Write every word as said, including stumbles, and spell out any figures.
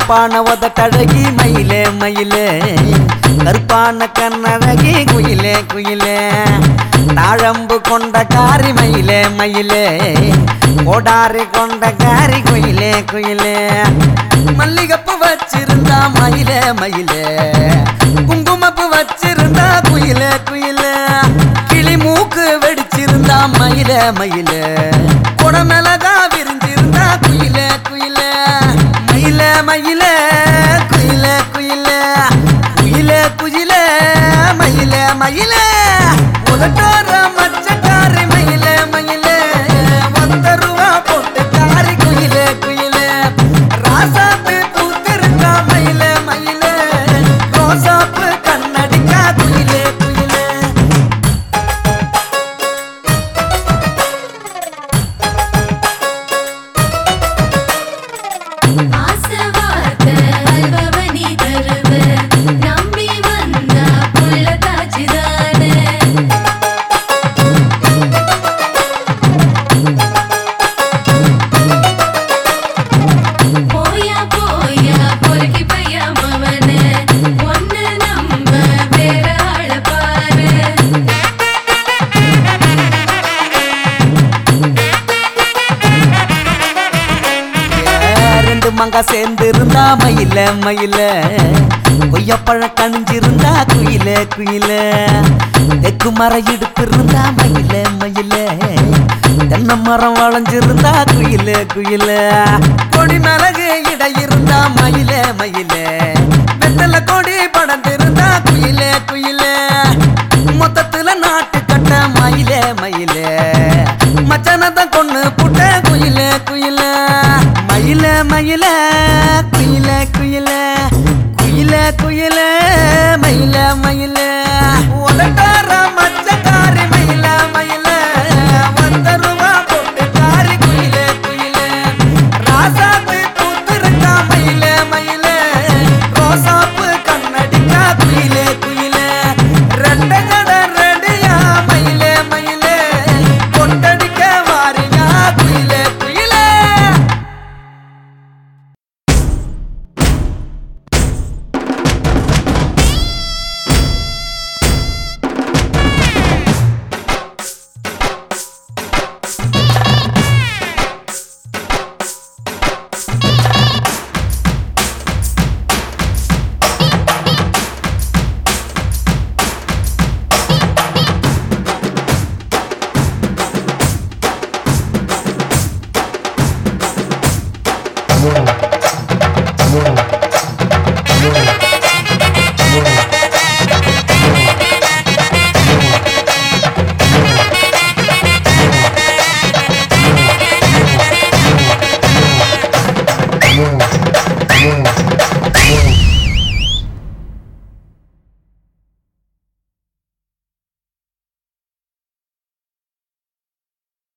கருப்பான உதட்டழகி மயிலே மயிலே கருப்பான கண்ணழகி குயிலே குயிலே தாழம்பு கொண்ட காரி மயிலே மயிலே கோடாரி கொண்ட காரி குயிலே குயிலே மல்லிகப்பு வச்சிருந்தா மயிலே மயிலே குங்குமப்பு வச்சிருந்தா குயிலே குயிலே கிளி மூக்கு வெடிச்சிருந்தா மயிலே மயிலே கொடமிளகா விரிஞ்சிருந்தா குயிலே குயிலே மயிலே மயிலே குயிலே குயிலே குயிலே குயிலே மயிலே மயிலே உதட்டோர மச்சக்காரி மயிலே மயிலே ஒத்த ரூபா போட்டு காரி குயிலே குயிலே ராசாப்பு பூத்திருக்கா மயிலே மயிலே ரோசாப்பு கண்ணடிக்கா குயிலே குயிலே மங்க சேர்ந்திருந்தா மயில மயில கொய்யப்பழ கணிஞ்சிருந்தா குயில குயில தெக்கு மரம் இடுப்பு இருந்தா மயில மயில தென்னை மரம் வளைஞ்சிருந்தா குயில குயில கொடி மிளகு இடை இருந்தா மயில மயில